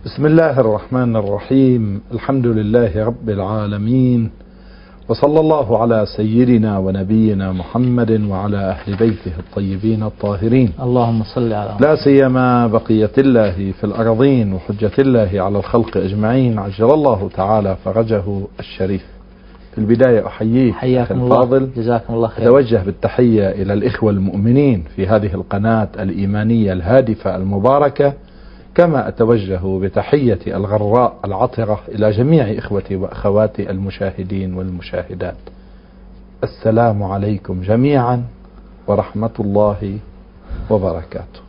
بسم الله الرحمن الرحيم. الحمد لله رب العالمين، وصلى الله على سيدنا ونبينا محمد وعلى أهل بيته الطيبين الطاهرين، اللهم صل على لا سيما بقية الله في الأرضين وحجة الله على الخلق أجمعين، عجل الله تعالى فرجه الشريف. في البداية أحييك حياكم الفاضل، الله، جزاكم الله خير. أتوجه بالتحية إلى الإخوة المؤمنين في هذه القناة الإيمانية الهادفة المباركة، كما أتوجه بتحية الغراء العطرة إلى جميع إخوتي وأخواتي المشاهدين والمشاهدات. السلام عليكم جميعا ورحمة الله وبركاته.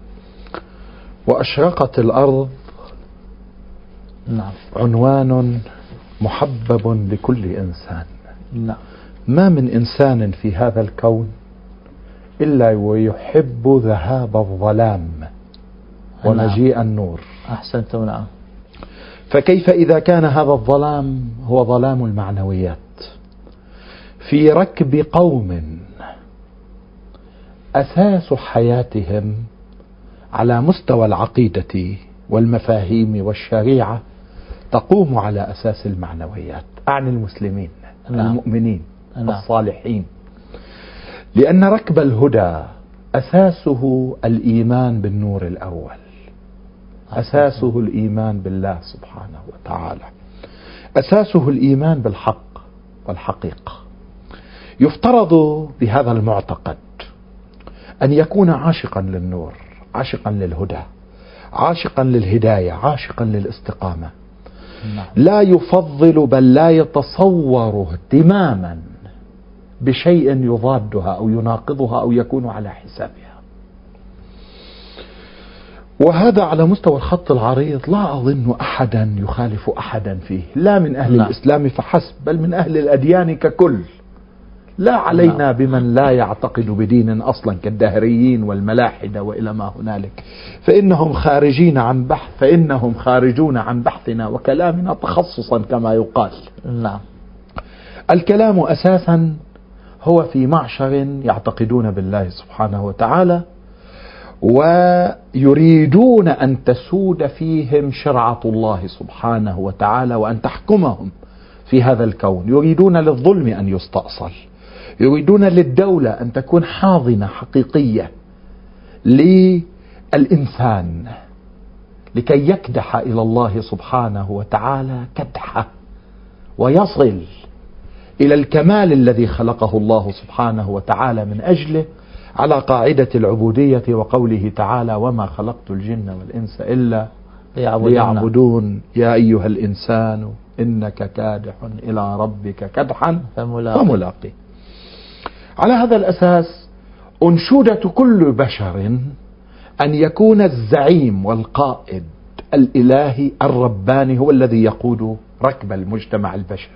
وأشرقت الأرض عنوان محبب لكل إنسان. ما من إنسان في هذا الكون إلا ويحب ذهاب الظلام ومجيء النور. أحسنتم. نعم. فكيف إذا كان هذا الظلام هو ظلام المعنويات في ركب قوم أساس حياتهم على مستوى العقيدة والمفاهيم والشريعة تقوم على أساس المعنويات، أعني المسلمين المؤمنين الصالحين، لأن ركب الهدى أساسه الإيمان بالنور الأول، أساسه الإيمان بالله سبحانه وتعالى، أساسه الإيمان بالحق والحقيقة. يفترض بهذا المعتقد أن يكون عاشقا للنور، عاشقا للهدى، عاشقا للهداية، عاشقا للاستقامة، لا يفضل بل لا يتصور اهتماما بشيء يضادها أو يناقضها أو يكون على حسابها. وهذا على مستوى الخط العريض لا أظن أحدا يخالف أحدا فيه، لا من أهل الإسلام فحسب بل من أهل الأديان ككل. لا علينا بمن لا يعتقد بدين أصلا كالدهريين والملاحدة وإلى ما هنالك، فإنهم خارجون عن بحثنا وكلامنا تخصصا كما يقال. الكلام أساسا هو في معشر يعتقدون بالله سبحانه وتعالى ويريدون أن تسود فيهم شرعة الله سبحانه وتعالى وأن تحكمهم في هذا الكون. يريدون للظلم أن يستأصل، يريدون للدولة أن تكون حاضنة حقيقية للإنسان لكي يكدح إلى الله سبحانه وتعالى كدحة ويصل إلى الكمال الذي خلقه الله سبحانه وتعالى من أجله، على قاعدة العبودية وقوله تعالى: وما خلقت الجن والإنس إلا ليعبدون يا أيها الإنسان إنك كادح إلى ربك كدحا فملاقيه. على هذا الأساس أنشودة كل بشر أن يكون الزعيم والقائد الإلهي الرباني هو الذي يقود ركب المجتمع البشري.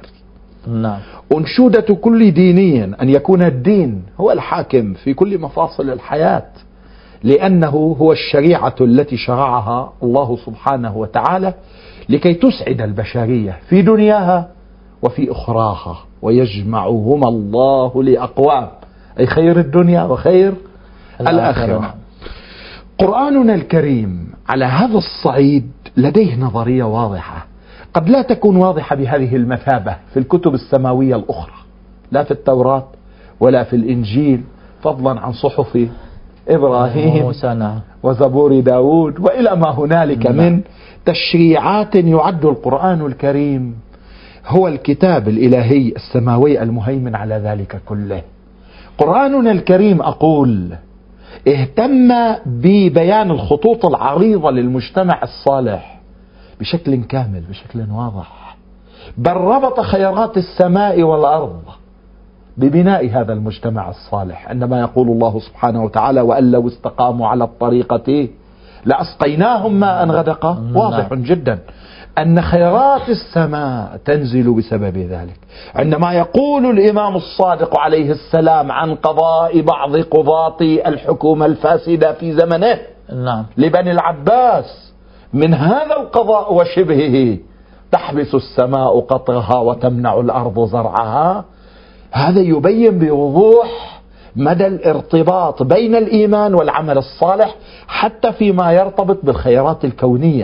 أنشودة كل ديني أن يكون الدين هو الحاكم في كل مفاصل الحياة، لأنه هو الشريعة التي شرعها الله سبحانه وتعالى لكي تسعد البشرية في دنياها وفي أخراها، ويجمعهما الله لأقوام، أي خير الدنيا وخير الآخرة. قرآننا الكريم على هذا الصعيد لديه نظرية واضحة، قد لا تكون واضحة بهذه المثابة في الكتب السماوية الأخرى، لا في التوراة ولا في الإنجيل، فضلا عن صحف إبراهيم وزبور داود وإلى ما هنالك من تشريعات. يعد القرآن الكريم هو الكتاب الإلهي السماوي المهيمن على ذلك كله. قرآننا الكريم أقول اهتم ببيان الخطوط العريضة للمجتمع الصالح بشكل كامل، بشكل واضح، بل ربط خيرات السماء والأرض ببناء هذا المجتمع الصالح، عندما يقول الله سبحانه وتعالى: وأن لو استقاموا على الطريقة لأسقيناهم ماء غدقا. واضح جدا أن خيرات السماء تنزل بسبب ذلك. عندما يقول الإمام الصادق عليه السلام عن قضاء بعض قضاة الحكومة الفاسدة في زمنه لبني العباس: من هذا القضاء وشبهه تحبس السماء قطرها وتمنع الأرض زرعها، هذا يبين بوضوح مدى الارتباط بين الإيمان والعمل الصالح، حتى فيما يرتبط بالخيرات الكونية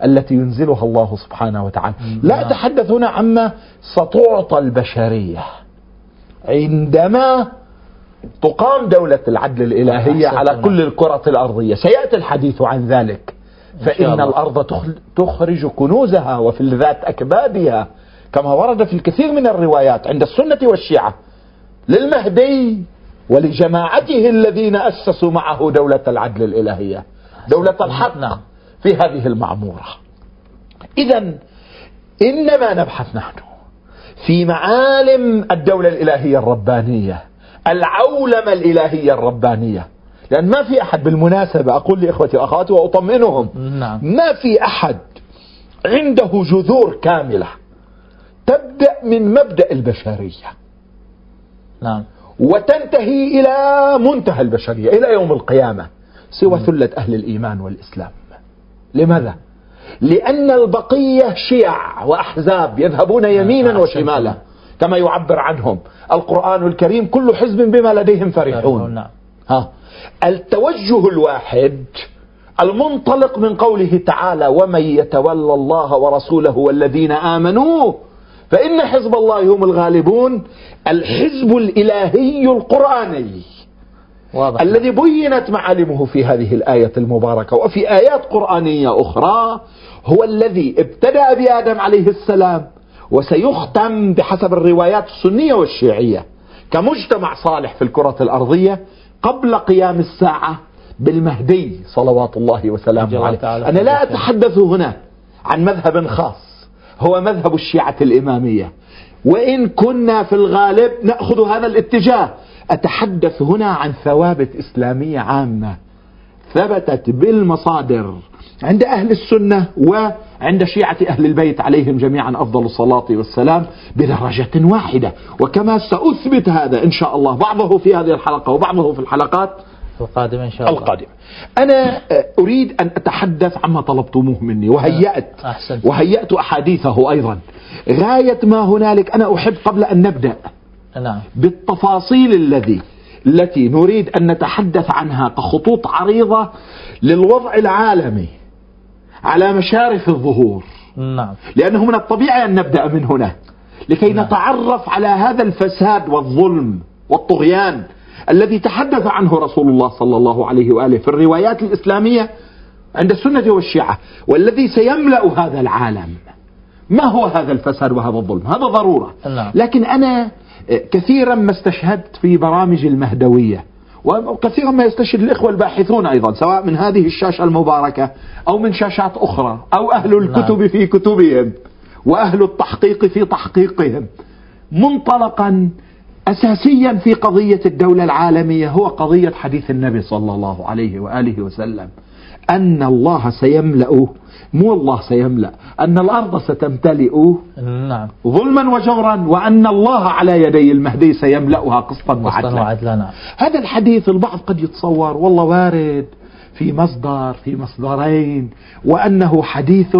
التي ينزلها الله سبحانه وتعالى. لا أتحدث هنا عما ستعطى البشرية عندما تقام دولة العدل الإلهية على كل الكرة الأرضية. سيأتي الحديث عن ذلك. فإن الأرض تخرج كنوزها وفلذات أكبادها كما ورد في الكثير من الروايات عند السنة والشيعة للمهدي ولجماعته الذين أسسوا معه دولة العدل الإلهية، دولة الحق في هذه المعمورة. إذن إنما نبحث نحن في معالم الدولة الإلهية الربانية، العولمة الإلهية الربانية. لأن ما في أحد، بالمناسبة أقول لإخوتي وأخواتي وأطمئنهم، ما في أحد عنده جذور كاملة تبدأ من مبدأ البشرية وتنتهي إلى منتهى البشرية إلى يوم القيامة سوى ثلة أهل الإيمان والإسلام. لماذا؟ لأن البقية شيع وأحزاب يذهبون يمينا وشمالا كما يعبر عنهم القرآن الكريم: كل حزب بما لديهم فرحون. التوجه الواحد المنطلق من قوله تعالى: ومن يتولى الله ورسوله والذين آمنوا فإن حزب الله هم الغالبون. الحزب الإلهي القرآني واضح، الذي بينت معالمه في هذه الآية المباركة وفي آيات قرآنية أخرى، هو الذي ابتدأ بآدم عليه السلام وسيختم بحسب الروايات السنية والشيعية كمجتمع صالح في الكرة الأرضية قبل قيام الساعة بالمهدي صلوات الله وسلامه عليه. أنا لا أتحدث هنا عن مذهب خاص هو مذهب الشيعة الإمامية، وإن كنا في الغالب نأخذ هذا الاتجاه. أتحدث هنا عن ثوابت إسلامية عامة ثبتت بالمصادر عند أهل السنة وعند شيعة أهل البيت عليهم جميعا أفضل الصلاة والسلام بدرجة واحدة. وكما سأثبت هذا إن شاء الله، بعضه في هذه الحلقة وبعضه في الحلقات القادمة إن شاء الله القادمة. أنا أريد أن أتحدث عما طلبتموه مني وهيأت أحاديثه أيضا. غاية ما هنالك أنا أحب قبل أن نبدأ بالتفاصيل التي نريد أن نتحدث عنها كخطوط عريضة للوضع العالمي على مشارف الظهور، لأنه من الطبيعي أن نبدأ من هنا لكي نتعرف على هذا الفساد والظلم والطغيان الذي تحدث عنه رسول الله صلى الله عليه وآله في الروايات الإسلامية عند السنة والشيعة، والذي سيملأ هذا العالم. ما هو هذا الفساد وهذا الظلم؟ هذا ضرورة. لكن أنا كثيرا ما استشهدت في برامج المهدوية، وكثيرا ما يستشهد الإخوة الباحثون أيضا سواء من هذه الشاشة المباركة أو من شاشات أخرى، أو أهل الكتب في كتبهم وأهل التحقيق في تحقيقهم، منطلقا أساسيا في قضية الدولة العالمية هو قضية حديث النبي صلى الله عليه وآله وسلم أن الله سيملأ، مو الله سيملأ، أن الأرض ستمتلئ ظلما وجورا، وأن الله على يدي المهدي سيملأها قسطا وعدلا. هذا الحديث البعض قد يتصور والله وارد في مصدرين وأنه حديث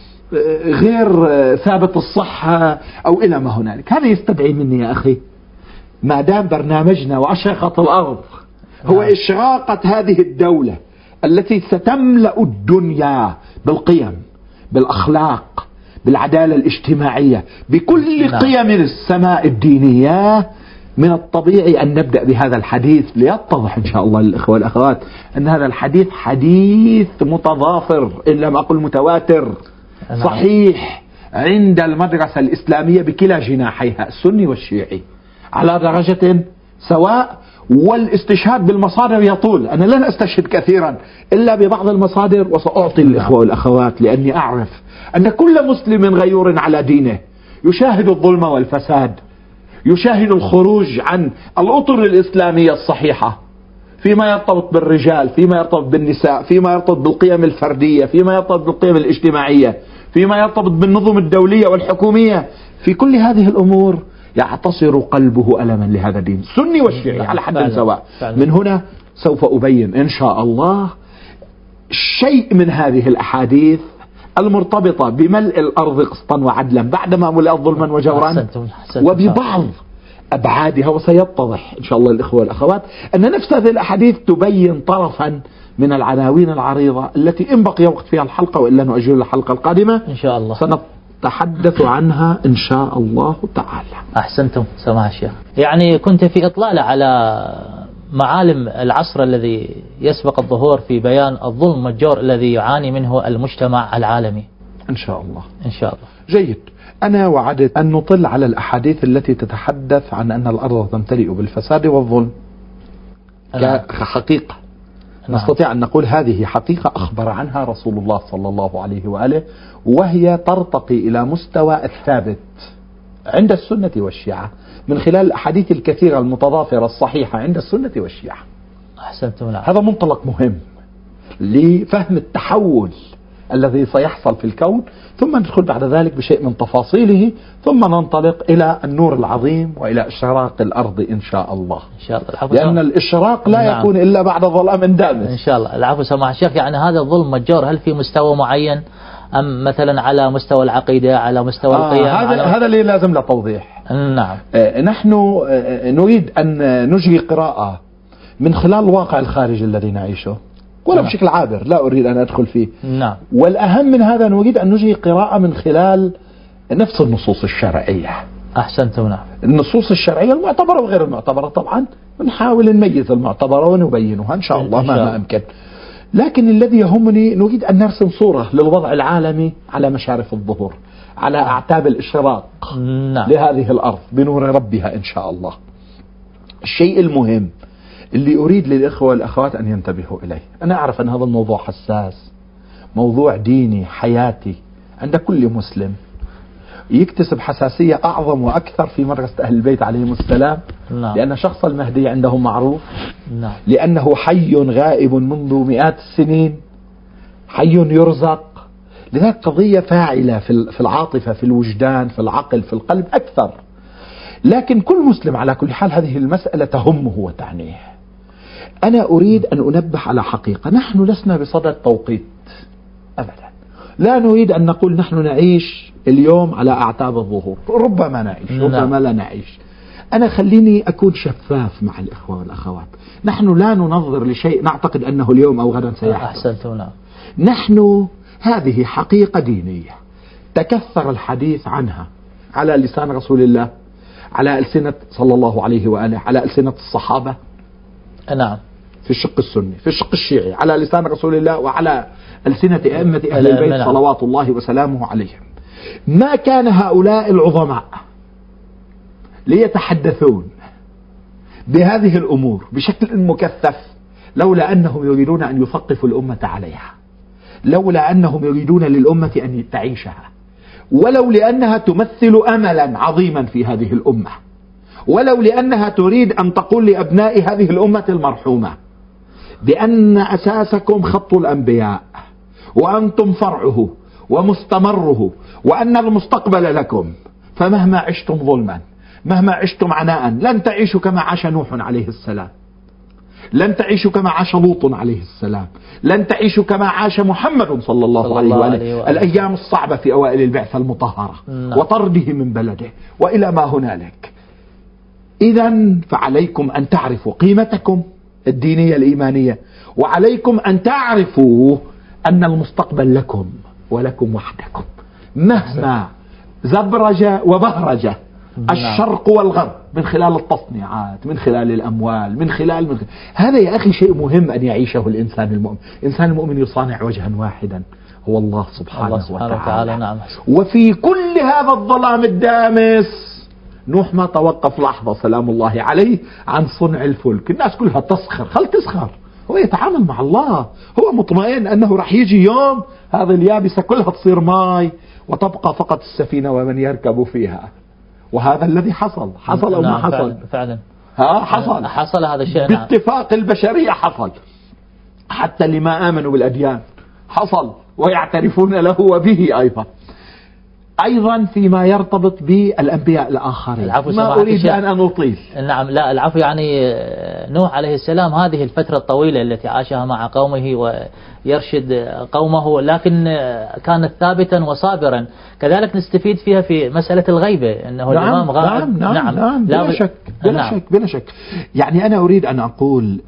غير ثابت الصحة أو إلى ما هنالك. هذا يستدعي مني يا أخي، ما دام برنامجنا وأشرقت الأرض هو إشراقة هذه الدولة التي ستملأ الدنيا بالقيم، بالأخلاق، بالعدالة الاجتماعية، بكل قيم السماء الدينية، من الطبيعي أن نبدأ بهذا الحديث ليتضح إن شاء الله للإخوة والأخوات أن هذا الحديث حديث متضافر إن لم أقل متواتر صحيح عند المدرسة الإسلامية بكلا جناحيها السني والشيعي على درجة سواء. والاستشهاد بالمصادر يطول، أنا لن أستشهد كثيرا إلا ببعض المصادر وسأعطي الإخوة والأخوات، لأني أعرف أن كل مسلم غيور على دينه يشاهد الظلم والفساد، يشاهد الخروج عن الأطر الإسلامية الصحيحة فيما يرتبط بالرجال، فيما يرتبط بالنساء، فيما يرتبط بالقيم الفردية، فيما يرتبط بالقيم الاجتماعية، فيما يرتبط بالنظم الدولية والحكومية. في كل هذه الأمور يعتصر قلبه ألما لهذا الدين السني والشيعي على حد سواء. من هنا سوف أبين إن شاء الله شيء من هذه الأحاديث المرتبطة بملء الأرض قسطا وعدلا بعدما ملأت ظلما وجورا، وببعض أبعادها. وسيتضح إن شاء الله الإخوة والأخوات أن نفس هذه الأحاديث تبين طرفا من العناوين العريضة التي إن بقي وقت فيها الحلقة وإلا نؤجل الحلقة القادمة إن شاء الله سنتحدث عنها إن شاء الله تعالى. أحسنتم سماحة الشيخ. يعني كنت في إطلالة على معالم العصر الذي يسبق الظهور في بيان الظلم المتجور الذي يعاني منه المجتمع العالمي. إن شاء الله. إن شاء الله. جيد. أنا وعدت أن نطل على الأحاديث التي تتحدث عن أن الأرض تمتلئ بالفساد والظلم كحقيقة. نستطيع أن نقول هذه حقيقة أخبر عنها رسول الله صلى الله عليه وآله، وهي ترتقي إلى مستوى الثابت عند السنة والشيعة من خلال الأحاديث الكثيرة المتضافرة الصحيحة عند السنة والشيعة. أحسنتم. هذا منطلق مهم لفهم التحول الذي سيحصل في الكون، ثم ندخل بعد ذلك بشيء من تفاصيله، ثم ننطلق إلى النور العظيم وإلى إشراق الأرض إن شاء الله. إن شاء الله. لأن الإشراق لا يكون إلا بعد ظلام دامس. إن شاء الله. العفو سماحة الشيخ. يعني هذا الظلم متجور هل في مستوى معين أم مثلا على مستوى العقيدة، على مستوى القيم؟ هذا اللي لازم له توضيح. نعم. نحن نريد أن نجري قراءة من خلال الواقع الخارجي الذي نعيشه ولا بشكل عابر، لا أريد أن أدخل فيه. نعم. والأهم من هذا نريد أن نجري قراءة من خلال نفس النصوص الشرعية. أحسنتم. نعم. النصوص الشرعية المعتبرة وغير المعتبرة، طبعا نحاول نميز المعتبرة ونبينها إن شاء الله ما أمكن. لكن الذي يهمني نريد أن نرسم صورة للوضع العالمي على مشارف الظهور، على أعتاب الإشراق. نعم. لهذه الأرض بنور ربها إن شاء الله. الشيء المهم اللي أريد للإخوة والأخوات أن ينتبهوا إليه، أنا أعرف أن هذا الموضوع حساس، موضوع ديني حياتي عند كل مسلم، يكتسب حساسية أعظم وأكثر في مدرسة أهل البيت عليهم السلام. نعم. لأن شخص المهدي عندهم معروف. نعم. لأنه حي غائب منذ مئات السنين، حي يرزق. لذلك قضية فاعلة في العاطفة، في الوجدان، في العقل، في القلب أكثر. لكن كل مسلم على كل حال هذه المسألة تهمه وتعنيه. أنا أريد أن أنبه على حقيقة، نحن لسنا بصدد توقيت أبدا. لا نريد أن نقول نحن نعيش اليوم على أعتاب الظهور، ربما نعيش ربما لا نعيش. أنا خليني أكون شفاف مع الإخوة والأخوات. نحن لا ننظر لشيء نعتقد أنه اليوم أو غدا سيحدث. أحسنتم. نحن هذه حقيقة دينية تكثر الحديث عنها على لسان رسول الله، على ألسنة صلى الله عليه وآله، على ألسنة الصحابة. نعم. في الشق السني، في الشق الشيعي، على لسان رسول الله، وعلى ألسنة أئمة أهل البيت صلوات الله وسلامه عليهم. ما كان هؤلاء العظماء ليتحدثون بهذه الأمور بشكل مكثف لولا أنهم يريدون أن يثقفوا الأمة عليها، لولا أنهم يريدون للأمة أن تعيشها، ولو لأنها تمثل أملا عظيما في هذه الأمة، ولو لأنها تريد أن تقول لأبناء هذه الأمة المرحومة بأن أساسكم خط الأنبياء، وأنتم فرعه ومستمره، وأن المستقبل لكم، فمهما عشتم ظلما، مهما عشتم عناء، لن تعيشوا كما عاش نوح عليه السلام، لن تعيشوا كما عاش لوط عليه السلام، لن تعيشوا كما عاش محمد صلى الله عليه وآله الأيام الصعبة في أوائل البعثة المطهرة وطرده من بلده وإلى ما هنالك. إذن فعليكم أن تعرفوا قيمتكم الدينية الإيمانية، وعليكم أن تعرفوا أن المستقبل لكم ولكم وحدكم، مهما زبرج وبهرج الشرق والغرب من خلال التصنيعات، من خلال الأموال، من خلال هذا يا أخي شيء مهم أن يعيشه الإنسان المؤمن. الإنسان المؤمن يصانع وجها واحدا هو الله سبحانه وتعالى. نعم. وفي كل هذا الظلام الدامس نوح ما توقف لحظة سلام الله عليه عن صنع الفلك. الناس كلها تسخر، خل تسخر، هو يتعامل مع الله، هو مطمئن أنه رح يجي يوم هذه اليابسة كلها تصير ماي وتبقى فقط السفينة ومن يركب فيها. وهذا الذي حصل أو ما حصل؟ فعلا حصل هذا الشيء باتفاق البشرية، حصل حتى لما آمنوا بالأديان، حصل ويعترفون له وبه أيضا. أيضا فيما يرتبط بالأنبياء الآخرين، ما أريد أن أطيل. نعم، لا العفو. يعني نوح عليه السلام هذه الفترة الطويلة التي عاشها مع قومه ويرشد قومه، لكن كانت ثابتا وصابرا. كذلك نستفيد فيها في مسألة الغيبة، أنه الإمام غائب. نعم بلا شك بلا شك. يعني أنا أريد أن أقول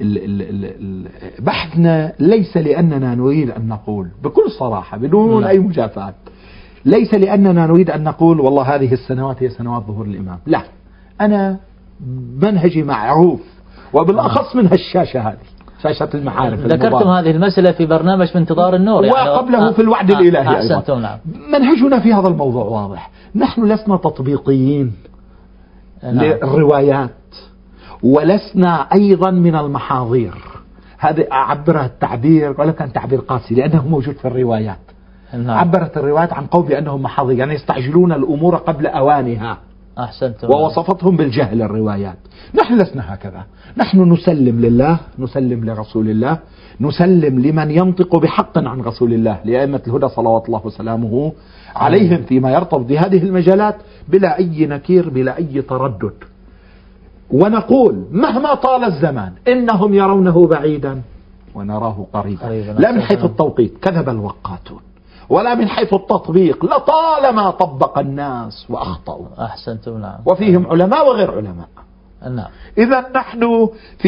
بحثنا ليس لأننا نريد أن نقول بكل صراحة بدون أي مجافات، ليس لأننا نريد أن نقول والله هذه السنوات هي سنوات ظهور الإمام، لا. أنا منهجي معروف، وبالأخص من هالشاشة هذه، شاشة المعارف. ذكرتم هذه المسألة في برنامج في انتظار النور، وقبله في الوعد الإلهي أيضا. نعم. منهجنا في هذا الموضوع واضح، نحن لسنا تطبيقيين للروايات، ولسنا أيضا من المحاضير. هذا عبر التعبير، ولو كان تعبير قاسي لأنه موجود في الروايات. عبرت الروايات عن قوم بأنهم محاضير، يعني يستعجلون الأمور قبل أوانها. أحسنتم. ووصفتهم بالجهل الروايات. نحن لسنا هكذا، نحن نسلم لله، نسلم لرسول الله، نسلم لمن ينطق بحق عن رسول الله، لأئمة الهدى صلوات الله وسلامه عليهم فيما يرتبط بهذه المجالات بلا أي نكير، بلا أي تردد. ونقول مهما طال الزمان إنهم يرونه بعيدا ونراه قريبا، لا من حيث التوقيت كذب الوقاتون، ولا من حيث التطبيق لطالما طبق الناس وأخطأوا. أحسنتم. نعم. وفيهم علماء وغير علماء. نعم. إذا نحن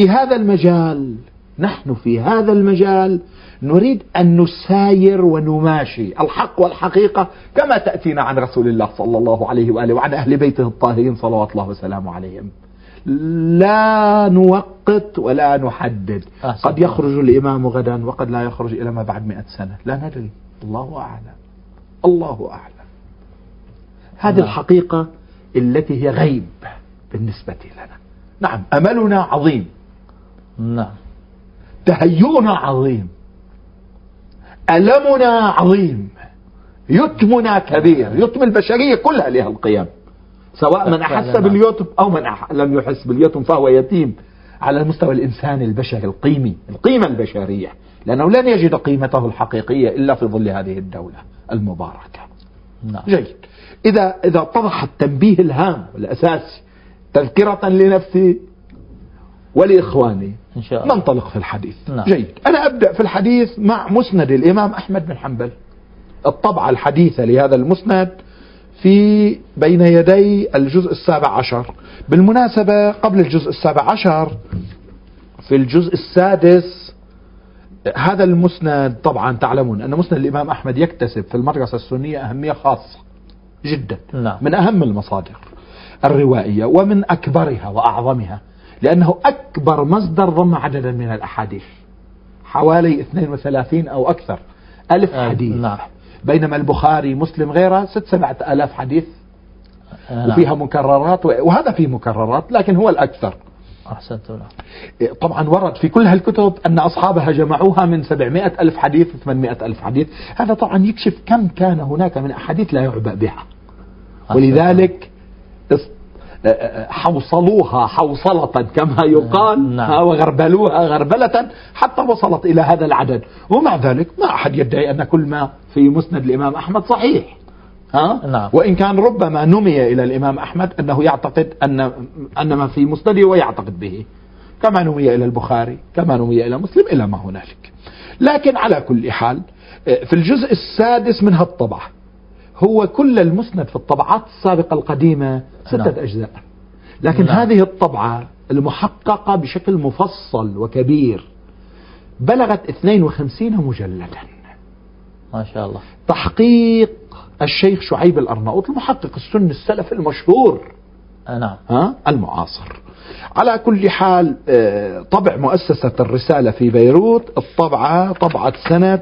في هذا المجال نريد أن نساير ونماشي الحق والحقيقة كما تأتينا عن رسول الله صلى الله عليه وآله وعن أهل بيته الطاهرين صلوات الله وسلامه عليهم. لا نوقت ولا نحدد. قد يخرج الإمام غدا وقد لا يخرج إلى ما بعد 100 سنة، لا ندري، الله أعلم، الله أعلم. هذه الحقيقة التي هي غيب بالنسبة لنا. نعم، أملنا عظيم، نعم، تهيؤنا عظيم، ألمنا عظيم، يتمنا كبير، يتم البشرية كلها لها القيام، سواء من أحس باليتم أو من لم يحس باليتم فهو يتيم على المستوى الإنساني البشري القيمة البشرية، لأنه لن يجد قيمته الحقيقية إلا في ظل هذه الدولة المباركة. نعم. جيد. إذا اتضح التنبيه الهام والأساسي تذكرة لنفسي ولإخواني إن شاء الله ننطلق في الحديث. نعم. جيد. أنا أبدأ في الحديث مع مسند الإمام أحمد بن حنبل، الطبعة الحديثة لهذا المسند في بين يدي الجزء 17. بالمناسبة قبل الجزء 17 في الجزء 6 هذا المسند، طبعا تعلمون أن مسند الإمام أحمد يكتسب في المدرسة السنية أهمية خاصة جدا. نعم. من أهم المصادر الروائية ومن أكبرها وأعظمها، لأنه أكبر مصدر ضم عددا من الأحاديث، حوالي 32 أو أكثر ألف حديث. نعم. بينما البخاري مسلم غيره 6-7 آلاف حديث. وفيها مكررات، وهذا فيه مكررات لكن هو الأكثر. أحسنتم. طبعا ورد في كل هالكتب أن أصحابها جمعوها من 700 ألف حديث و800 ألف حديث. هذا طبعا يكشف كم كان هناك من أحاديث لا يعبأ بها، ولذلك حوصلوها حوصلة كما يقال. نعم. وغربلوها غربلة حتى وصلت إلى هذا العدد. ومع ذلك ما أحد يدعي أن كل ما في مسند الإمام أحمد صحيح. نعم. وإن كان ربما نمي إلى الإمام أحمد أنه يعتقد أن ما في مسنده ويعتقد به، كما نمي إلى البخاري، كما نمي إلى مسلم، إلى ما هنالك. لكن على كل حال في الجزء 6 من هالطبعة، هو كل المسند في الطبعات السابقة القديمة 6 أجزاء، لكن هذه الطبعة المحققة بشكل مفصل وكبير بلغت 52 مجلدا، ما شاء الله. تحقيق الشيخ شعيب الأرناؤوط المحقق السني السلفي المشهور. نعم. المعاصر. على كل حال طبع مؤسسة الرسالة في بيروت الطبعة طبعة سنة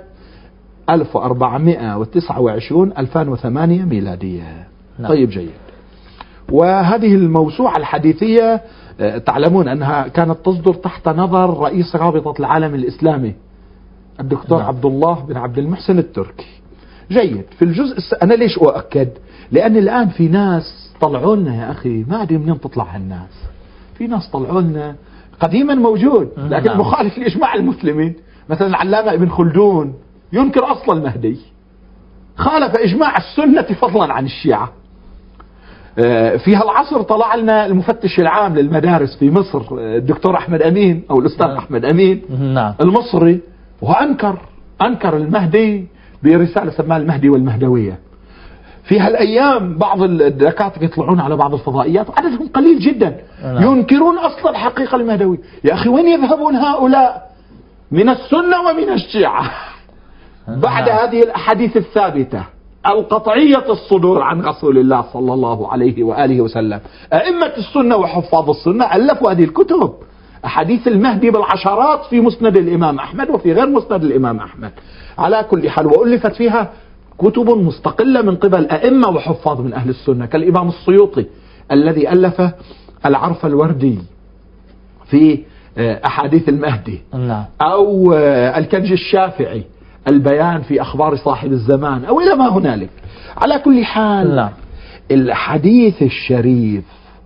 1429 2008 ميلادية. نعم. طيب جيد. وهذه الموسوعة الحديثية تعلمون أنها كانت تصدر تحت نظر رئيس رابطة العالم الإسلامي الدكتور نعم. عبد الله بن عبد المحسن التركي. جيد. في الجزء أنا ليش أؤكد؟ لأن الآن في ناس طلعوا لنا يا أخي، ما أدري منين تطلع هالناس، في ناس طلعوا لنا قديما موجود لكن نعم. مخالف لإجماع المسلمين. مثلا العلامة ابن خلدون ينكر أصل المهدي، خالف إجماع السنة فضلا عن الشيعة. في هالعصر طلع لنا المفتش العام للمدارس في مصر الدكتور أحمد أمين أو الأستاذ أحمد أمين المصري، أنكر المهدي برسالة سماها المهدي والمهدوية. في هالأيام بعض الدكاترة يطلعون على بعض الفضائيات عددهم قليل جدا ينكرون أصلا الحقيقة المهدوية. يا أخي وين يذهبون هؤلاء من السنة ومن الشيعة بعد هذه الأحاديث الثابتة القطعية الصدور عن رسول الله صلى الله عليه وآله وسلم؟ أئمة السنة وحفاظ السنة ألفوا هذه الكتب، أحاديث المهدي بالعشرات في مسند الإمام أحمد وفي غير مسند الإمام أحمد. على كل حال، وألفت فيها كتب مستقلة من قبل أئمة وحفاظ من أهل السنة كالإمام السيوطي الذي ألف العرف الوردي في أحاديث المهدي، أو الكنج الشافعي البيان في أخبار صاحب الزمان، أو إلى ما هنالك. على كل حال الحديث الشريف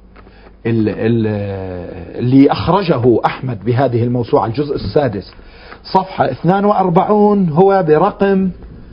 اللي أخرجه أحمد بهذه الموسوعة الجزء السادس صفحة 42 هو برقم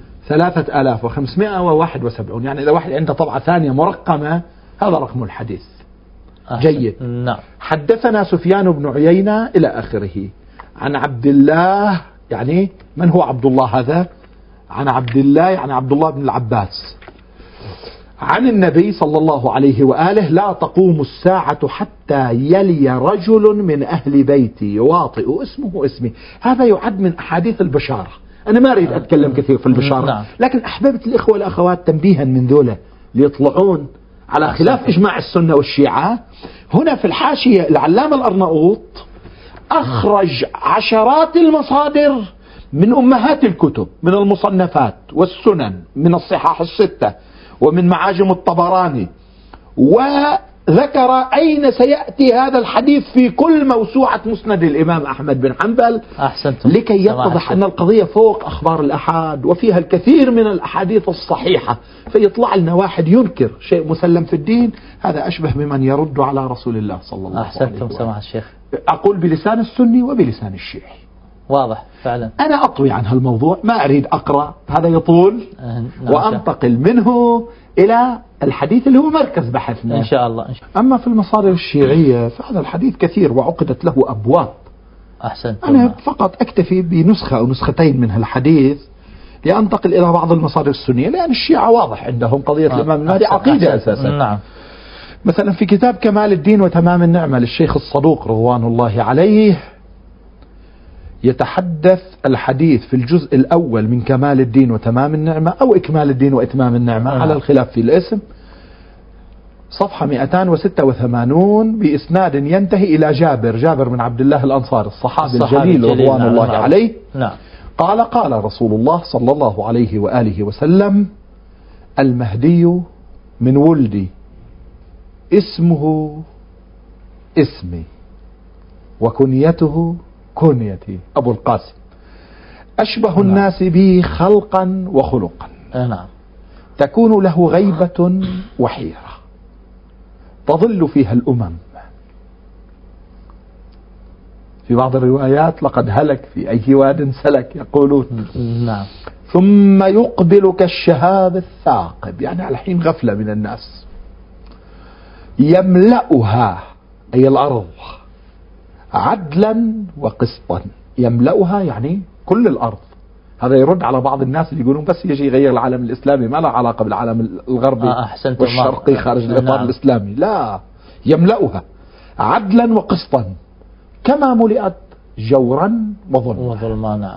3571، يعني إذا واحد عنده طبعة ثانية مرقمة هذا رقم الحديث. جيد. حدثنا سفيان بن عيينة إلى آخره عن عبد الله، يعني من هو عبد الله هذا؟ عن عبد الله يعني عبد الله بن العباس، عن النبي صلى الله عليه وآله: لا تقوم الساعة حتى يلي رجل من أهل بيتي يواطئ اسمه اسمي. هذا يعد من أحاديث البشارة. أنا ما أريد أتكلم كثير في البشارة، لكن أحببت الإخوة والأخوات تنبيها من ذولا ليطلعون على خلاف إجماع السنة والشيعة. هنا في الحاشية العلامة الأرناؤوط أخرج عشرات المصادر من أمهات الكتب، من المصنفات والسنن، من الصحاح الستة ومن معاجم الطبراني، وذكر أين سيأتي هذا الحديث في كل موسوعة مسند الإمام أحمد بن حنبل. لكي يتضح أن القضية فوق أخبار الأحاد وفيها الكثير من الأحاديث الصحيحة، فيطلع لنا واحد ينكر شيء مسلم في الدين، هذا أشبه بمن يرد على رسول الله صلى الله عليه وسلم. أحسنتم سماحة الشيخ. أقول بلسان السني وبلسان الشيعي. واضح فعلا. أنا أطوي عن هالموضوع، ما أريد أقرأ، هذا يطول، وأنتقل منه إلى الحديث اللي هو مركز بحثنا إن شاء الله. أما في المصادر الشيعية فهذا الحديث كثير وعقدت له أبواب. أحسنت. أنا فقط أكتفي بنسخة أو نسختين من هالحديث لأنتقل إلى بعض المصادر السنية، لأن الشيعة واضح عندهم قضية الإمام المهدي عقيدة أساسا. نعم. مثلا في كتاب كمال الدين وتمام النعمة للشيخ الصدوق رضوان الله عليه يتحدث الحديث في الجزء الأول من كمال الدين وتمام النعمة أو إكمال الدين وإتمام النعمة على الخلاف في الاسم، صفحة 286 بإسناد ينتهي إلى جابر بن عبد الله الأنصاري الصحابي الجليل رضوان الله عليه. قال رسول الله صلى الله عليه وآله وسلم: المهدي من ولدي اسمه اسمي وكنيته كنيتي أبو القاسم، أشبه الناس بي خلقا وخلقا، تكون له غيبة وحيرة تضل فيها الأمم. في بعض الروايات لقد هلك في أي واد سلك يقولون. ثم يقبل كالشهاب الثاقب، يعني على حين غفلة من الناس، يملأها أي الأرض عدلا وقسطا. يملأها يعني كل الأرض. هذا يرد على بعض الناس اللي يقولون بس يجي يغير العالم الإسلامي، ما له علاقة بالعالم الغربي والشرقي خارج الإطار الإسلامي. لا، يملأها عدلا وقسطا كما ملئت جورا وظلما. نعم.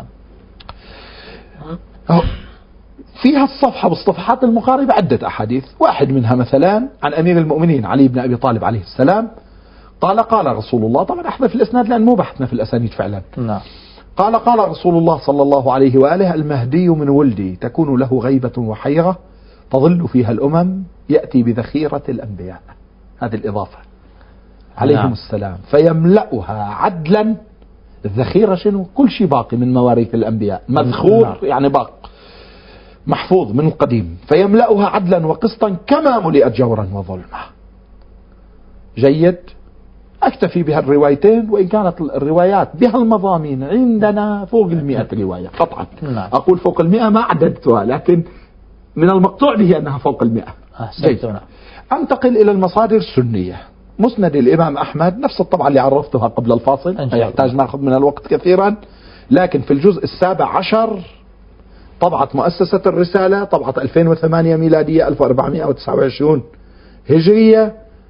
فيها الصفحة بالصفحات المقاربة عدة أحاديث، واحد منها مثلا عن أمير المؤمنين علي بن أبي طالب عليه السلام قال رسول الله، طبعا احنا في الإسناد لأن مو بحثنا في الأسانيد فعلا. قال رسول الله صلى الله عليه وآله: المهدي من ولدي تكون له غيبة وحيرة تظل فيها الأمم، يأتي بذخيرة الأنبياء، هذه الإضافة عليهم السلام، فيملأها عدلا. الذخيرة شنو؟ كل شيء باقي من مواريث الأنبياء، مذخور يعني باق محفوظ من القديم. فيملأها عدلا وقسطا كما ملئت جورا وظلما. جيد. أكتفي بها الروايتين، وإن كانت الروايات بها المضامين عندنا فوق 100 رواية قطعا. أقول فوق 100 ما عددتها، لكن من المقطوع به أنها فوق 100. أحسنتم. أنتقل إلى المصادر السنية. مسند الإمام أحمد نفس الطبعة اللي عرفتها قبل الفاصل، لا يحتاج نأخذ من الوقت كثيرا، لكن في الجزء 17 طبعة مؤسسة الرسالة، طبعة 2008 ميلادية 1429 هجرية.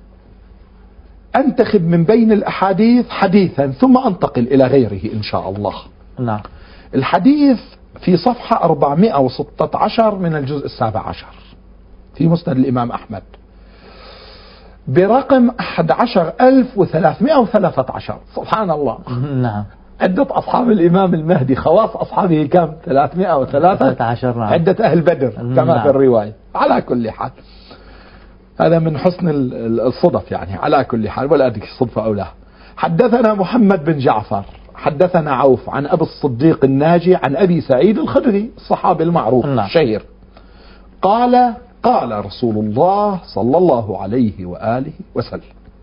أنتخب من بين الأحاديث حديثا ثم أنتقل إلى غيره إن شاء الله. نعم. الحديث في صفحة 416 من الجزء 17 في مسند الإمام أحمد برقم 11313. سبحان الله. نعم. عدة أصحاب الإمام المهدي، خواص أصحابه كم؟ 313. نعم. عدة أهل بدر كما نعم. في الرواية. على كل حال هذا من حسن الصدف يعني، على كل حال ولا أدري صدفة أو لا. حدثنا محمد بن جعفر حدثنا عوف عن أبي الصديق الناجي عن أبي سعيد الخدري الصحابي المعروف الشهير قال قال رسول الله صلى الله عليه وآله وسلم.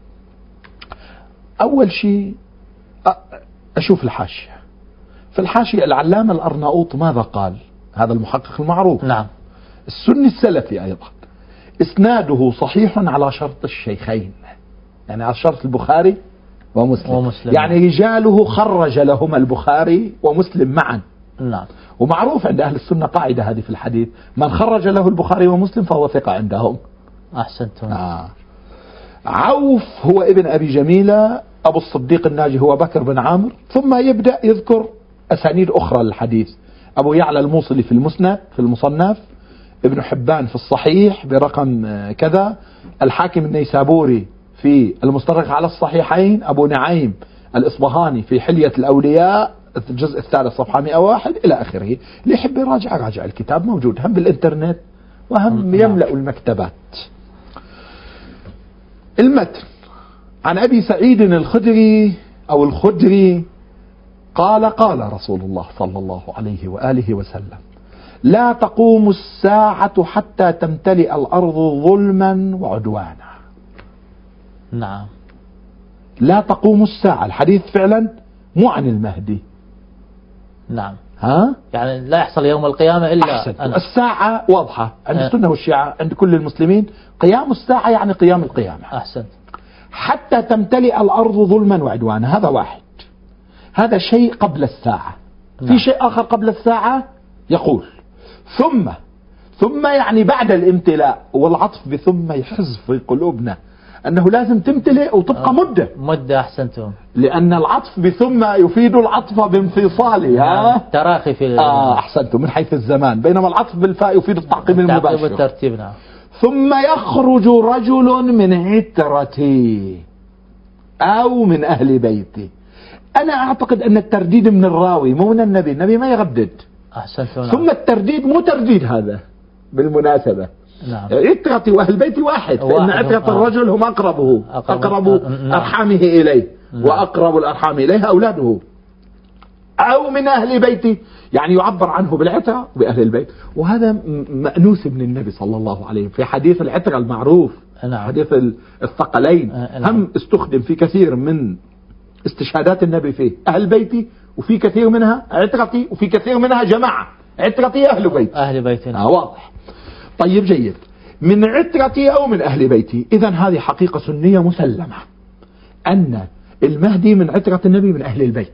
أول شيء أشوف الحاشية. في الحاشية العلامة الأرناؤوط ماذا قال؟ هذا المحقق المعروف. نعم. السني السلفي أيضا إسناده صحيح على شرط الشيخين، يعني على شرط البخاري ومسلم. يعني رجاله خرج لهما البخاري ومسلم معا. نعم. ومعروف عند أهل السنة قاعدة هذه في الحديث، من خرج له البخاري ومسلم فهو ثقة عندهم. أحسنتم. عوف هو ابن أبي جميلة، أبو الصديق الناجي هو بكر بن عامر، ثم يبدأ يذكر أسانيد أخرى للحديث. أبو يعلى الموصلي في المسند في المصنف، ابن حبان في الصحيح برقم كذا، الحاكم النيسابوري في المستدرك على الصحيحين، أبو نعيم الإصبهاني في حلية الأولياء الجزء الثالث صفحة 101 إلى آخره. اللي يحب راجع الكتاب موجود هم بالإنترنت وهم يملأ المكتبات. المتن عن أبي سعيد الخدري أو الخدري قال قال رسول الله صلى الله عليه وآله وسلم: لا تقوم الساعة حتى تمتلئ الأرض ظلما وعدوانا. نعم. لا تقوم الساعة، الحديث فعلا مو عن المهدي. نعم. ها؟ يعني لا يحصل يوم القيامة إلا الساعة واضحة عند السنة والشيعة، عند كل المسلمين قيام الساعة يعني قيام القيامة. أحسنت. حتى تمتلئ الأرض ظلما وعدوانا، هذا واحد، هذا شيء قبل الساعة. في شيء آخر قبل الساعة يقول ثم يعني بعد الامتلاء، والعطف بثم يحز في قلوبنا أنه لازم تمتلئ وتبقى مدة. أحسنتم. لأن العطف بثم يفيد العطف بانفصالها. تراخي في أحسنتم من حيث الزمان، بينما العطف بالفاء يفيد التعقيب المباشر والترتيب. نعم. ثم يخرج رجل من عترتي أو من أهل بيتي. أنا أعتقد أن الترديد من الراوي مو من النبي ما يردد. أحسنتم. ثم الترديد مو ترديد هذا بالمناسبة. نعم. عترتي وأهل بيتي واحد، فإن عترة الرجل هم أقرب أرحامه إليه، وأقرب الأرحام إليه أولاده. أو من أهل بيتي يعني يعبر عنه بالعترة بأهل البيت، وهذا مأنوس من النبي صلى الله عليه وسلم في حديث العترة المعروف. نعم. حديث الثقلين. هم استخدم في كثير من استشهادات النبي فيه أهل بيتي، وفي كثير منها عترتي، وفي كثير منها جماعة عترتي أهل بيتي. أهل بيتنا. واضح. طيب جيد، من عترتي أو من أهل بيتي. إذن هذه حقيقة سنية مسلمة أن المهدي من عترة النبي من أهل البيت.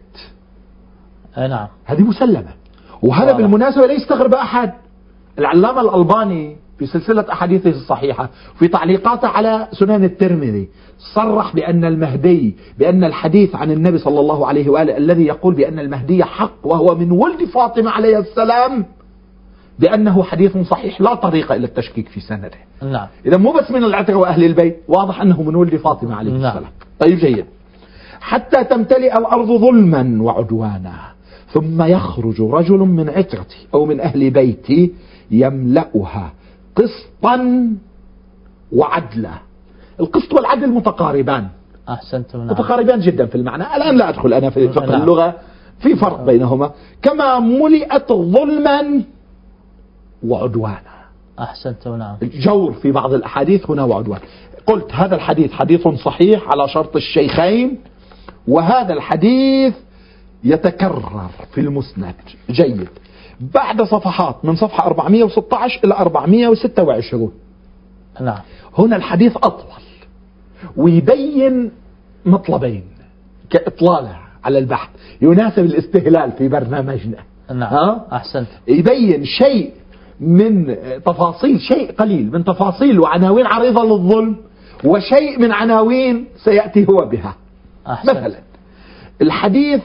نعم. هذه مسلمة، وهذا بالمناسبة لا يستغرب أحد. العلامة الألباني في سلسلة أحاديثه الصحيحة في تعليقاته على سنن الترمذي صرح بأن المهدي، بأن الحديث عن النبي صلى الله عليه وآله الذي يقول بأن المهدي حق وهو من ولد فاطمة عليه السلام، بأنه حديث صحيح لا طريق إلى التشكيك في سنده. نعم. إذا مو بس من العترة وأهل البيت، واضح أنه من ولد فاطمة عليه السلام. طيب جيد. حتى تمتلئ الأرض ظلما وعدوانا ثم يخرج رجل من عترتي أو من أهل بيتي يملأها قسطا وعدلا. القسط والعدل متقاربان. أحسنتم. نعم. متقاربان جدا في المعنى. الآن لا أدخل أنا في فقه اللغة، في فرق بينهما. كما ملئت ظلما وعدوانا. أحسنتم. نعم. الجور في بعض الأحاديث هنا وعدوان. قلت هذا الحديث حديث صحيح على شرط الشيخين، وهذا الحديث يتكرر في المسند. جيد. بعد صفحات من صفحة 416 إلى 426. نعم. هنا الحديث أطول ويبين مطلبين كإطلالة على البحث يناسب الاستهلال في برنامجنا. نعم. أحسنت. يبين شيء من تفاصيل، شيء قليل من تفاصيل وعناوين عريضة للظلم، وشيء من عناوين سيأتي هو بها. أحسنت. مثلا الحديث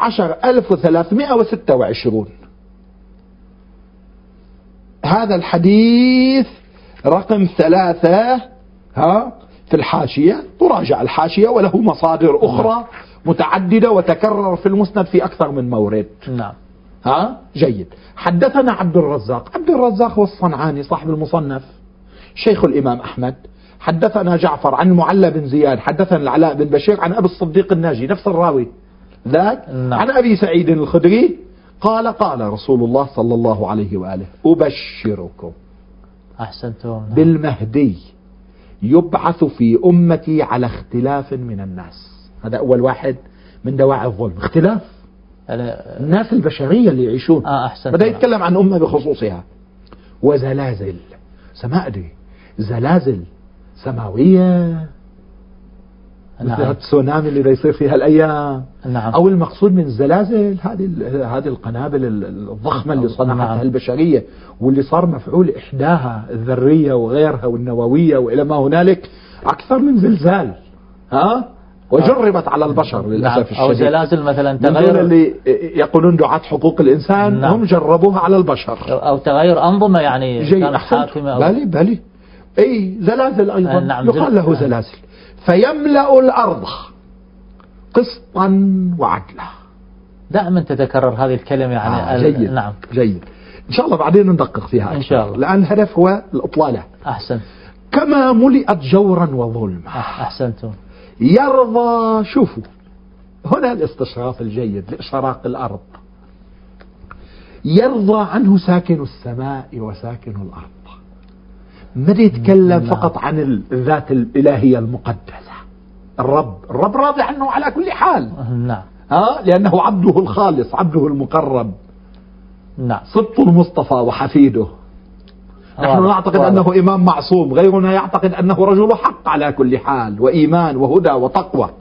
11326، هذا الحديث رقم 3 في الحاشية، تراجع الحاشية وله مصادر أخرى متعددة وتكرر في المسند في أكثر من مورد. نعم. جيد. حدثنا عبد الرزاق هو الصنعاني صاحب المصنف شيخ الإمام أحمد. حدثنا جعفر عن معلى بن زياد، حدثنا العلاء بن بشير عن أبي الصديق الناجي نفس الراوي ذاك. نعم. عن أبي سعيد الخدري قال قال رسول الله صلى الله عليه وآله أبشركم أحسنتم. بالمهدي يبعث في أمتي على اختلاف من الناس. هذا أول واحد من دواعي الظلم، اختلاف الناس البشرية اللي يعيشون. بدأ يتكلم عن أمة بخصوصها. وزلازل، سماء دي زلازل سماوية مثل التسونامي اللي يصير فيها الأيام. نعم. أو المقصود من الزلازل هذه القنابل الضخمة اللي صنعتها البشرية، واللي صار مفعول إحداها الذرية وغيرها والنووية وإلى ما هنالك أكثر من زلزال وجربت على البشر للأسف الشديد. أو زلازل مثلا تغير اللي يقولون دعاة حقوق الإنسان. هم جربوها على البشر. أو تغير أنظمة يعني كانت حاكمة. بالي أي زلازل أيضا. نعم. يقال له زلازل. فيملأ الأرض قسطا وعدلا. دائما تتكرر هذه الكلمة يعني. جيد. نعم. جيد. إن شاء الله بعدين ندقق فيها أكثر. إن شاء الله. لأن الهدف هو الإطلالة. أحسن. كما ملئت جورا وظلما. أحسنتم. يرضى، شوفوا هنا الاستشراف الجيد لإشراق الأرض. يرضى عنه ساكن السماء وساكن الأرض. ما يتكلم فقط عن الذات الإلهية المقدسة. الرب راضي عنه على كل حال. نعم. لأنه عبده الخالص، عبده المقرب. نعم. سبط المصطفى وحفيده. نحن نعتقد أنه إمام معصوم، غيرنا يعتقد أنه رجل حق على كل حال، وإيمان وهدى وتقوى.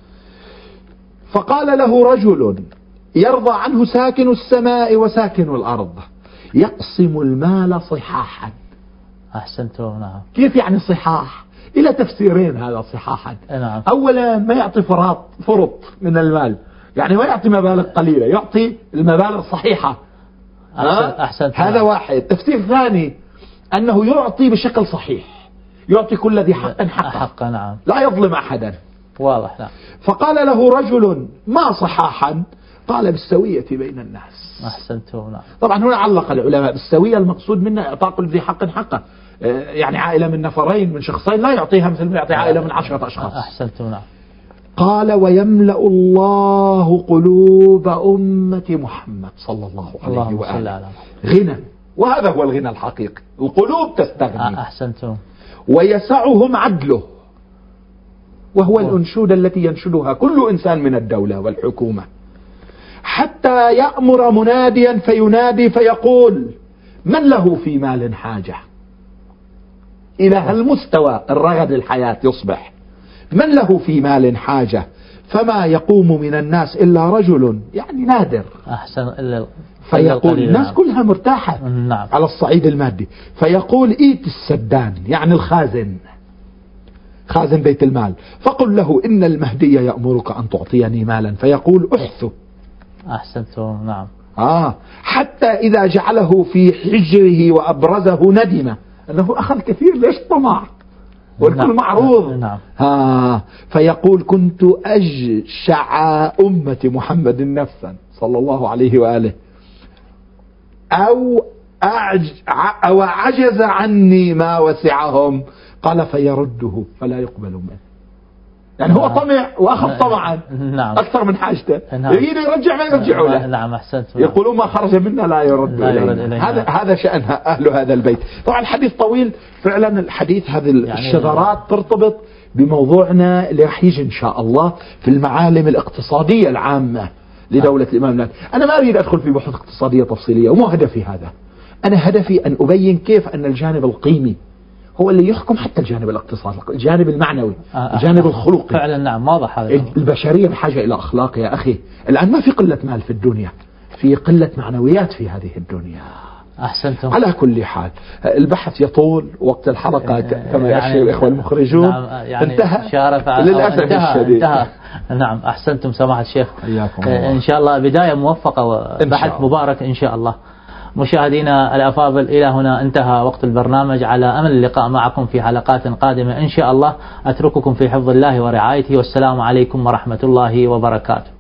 فقال له رجل يرضى عنه ساكن السماء وساكن الأرض يقسم المال صحاحا. أحسنتم. نعم. كيف يعني صحاح؟ إلى تفسيرين هذا صحاحا. نعم. أولا ما يعطي فرط من المال، يعني ما يعطي مبالغ قليلة، يعطي المبالغ صحيحة. أحسنت. هذا واحد. تفسير ثاني أنه يعطي بشكل صحيح، يعطي كل ذي حق حقه. نعم. لا يظلم أحدا. واضح. نعم. فقال له رجل ما صحاحا؟ قال بالسوية بين الناس. أحسنتم. نعم. طبعا هنا علق العلماء بالسوية المقصود منها إعطاء كل ذي حق حقه. يعني عائلة من نفرين من شخصين لا يعطيها مثل ما يعطي عائلة من 10 أشخاص. أحسنتم. نعم. قال ويملأ الله قلوب أمة محمد صلى الله عليه وآله غنى، وهذا هو الغنى الحقيقي، القلوب تستغني. أحسنتم. ويسعهم عدله، وهو الأنشودة التي ينشدها كل إنسان من الدولة والحكومة، حتى يأمر مناديا فينادي فيقول من له في مال حاجة. إلى هالمستوى الرغد الحياة يصبح. من له في مال حاجة فما يقوم من الناس إلا رجل، يعني نادر. أحسن. فيقول الناس كلها مرتاحة. نعم. على الصعيد المادي. فيقول إيت السدان، يعني الخازن، خازن بيت المال، فقل له إن المهدي يأمرك أن تعطيني مالا، فيقول أحثه. أحسنتم. نعم. حتى إذا جعله في حجره وأبرزه ندم أنه أخذ كثير، ليش طمع والكل معروض. نعم. فيقول كنت أجشع أمة محمد نفسا صلى الله عليه وآله، أو عجز عني ما وسعهم. قال فيرده فلا يقبل منه. يعني هو طمع وأخذ طمعا. نعم. أكثر من حاجته. نعم. يريد يرجع ما يرجعوا له. نعم. أحسنت. يقولون ما خرج منا لا يرد إلينا. هذا شأن أهل هذا البيت. طبعا الحديث طويل فعلا. الحديث هذه الشذرات ترتبط بموضوعنا اللي راح يجي إن شاء الله في المعالم الاقتصادية العامة لدولة الإمام المهدي. أنا ما أريد أدخل في بحوث اقتصادية تفصيلية، ومو هدفي هذا. أنا هدفي أن أبين كيف أن الجانب القيمي هو اللي يحكم حتى الجانب الاقتصادي، الجانب المعنوي، الجانب الخلقي. فعلا نعم، واضح هذا. البشرية بحاجة إلى أخلاق يا أخي. الآن ما في قلة مال في الدنيا، في قلة معنويات في هذه الدنيا. أحسنتم. على كل حال البحث يطول، وقت الحلقة كما يشير الإخوة المخرجون نعم يعني انتهى للأسف الشديد. نعم أحسنتم سماحة الشيخ. حياكم الله. إن شاء الله بداية موفقة وبحث مبارك إن شاء الله. مشاهدينا الأفاضل، إلى هنا انتهى وقت البرنامج، على أمل اللقاء معكم في حلقات قادمة إن شاء الله. أترككم في حفظ الله ورعايته، والسلام عليكم ورحمة الله وبركاته.